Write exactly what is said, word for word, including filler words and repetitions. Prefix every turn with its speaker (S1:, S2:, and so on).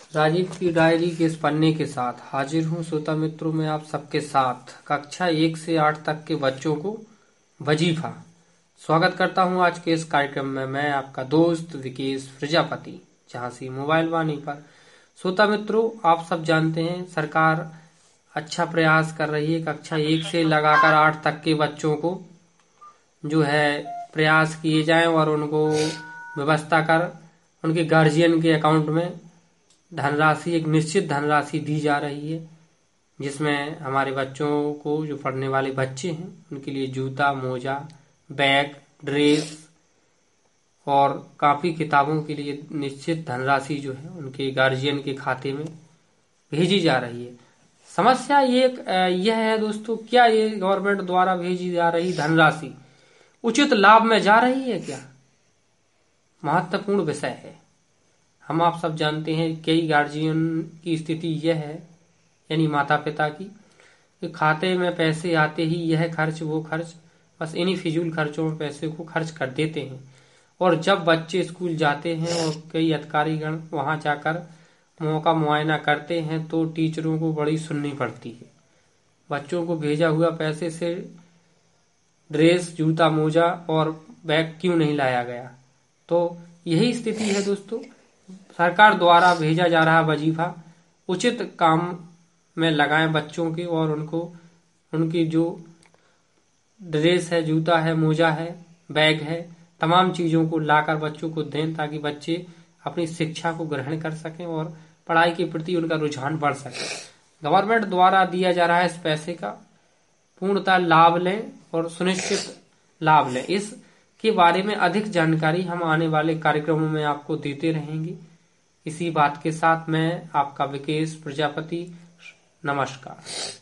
S1: राजीव की डायरी के इस पन्ने के साथ हाजिर हूँ श्रोता मित्रों में आप सबके साथ कक्षा एक से आठ तक के बच्चों को वजीफा। स्वागत करता हूँ आज के इस कार्यक्रम में मैं आपका दोस्त विकेश प्रजापति झांसी मोबाइल वाणी पर। श्रोता मित्रों, आप सब जानते हैं सरकार अच्छा प्रयास कर रही है कक्षा एक से लगाकर आठ तक के बच्चों को जो है प्रयास किए जाएं और उनको व्यवस्था कर उनके गार्जियन के अकाउंट में धनराशि एक निश्चित धनराशि दी जा रही है, जिसमें हमारे बच्चों को जो पढ़ने वाले बच्चे हैं उनके लिए जूता, मोजा, बैग, ड्रेस और कापी किताबों के लिए निश्चित धनराशि जो है उनके गार्जियन के खाते में भेजी जा रही है। समस्या ये यह है दोस्तों, क्या ये गवर्नमेंट द्वारा भेजी जा रही धनराशि उचित लाभ में जा रही है? क्या महत्वपूर्ण विषय है। हम आप सब जानते हैं कई गार्जियन की स्थिति यह है, यानी माता पिता की, कि खाते में पैसे आते ही यह खर्च वो खर्च, बस इन्हीं फिजूल खर्चों में पैसे को खर्च कर देते हैं। और जब बच्चे स्कूल जाते हैं और कई अधिकारीगण वहां जाकर मौका मुआयना करते हैं तो टीचरों को बड़ी सुननी पड़ती है। बच्चों को भेजा हुआ पैसे से ड्रेस, जूता, मोजा और बैग क्यों नहीं लाया गया? तो यही स्थिति है दोस्तों। सरकार द्वारा भेजा जा रहा वजीफा उचित काम में लगाएं बच्चों के, और उनको उनकी जो ड्रेस है, जूता है, मोजा है, बैग है, तमाम चीजों को लाकर बच्चों को दें ताकि बच्चे अपनी शिक्षा को ग्रहण कर सकें और पढ़ाई के प्रति उनका रुझान बढ़ सके। गवर्नमेंट द्वारा दिया जा रहा है इस पैसे का पूर्णतः लाभ लें और सुनिश्चित लाभ लें। इस के बारे में अधिक जानकारी हम आने वाले कार्यक्रमों में आपको देते रहेंगे। इसी बात के साथ मैं आपका विकेश प्रजापति, नमस्कार।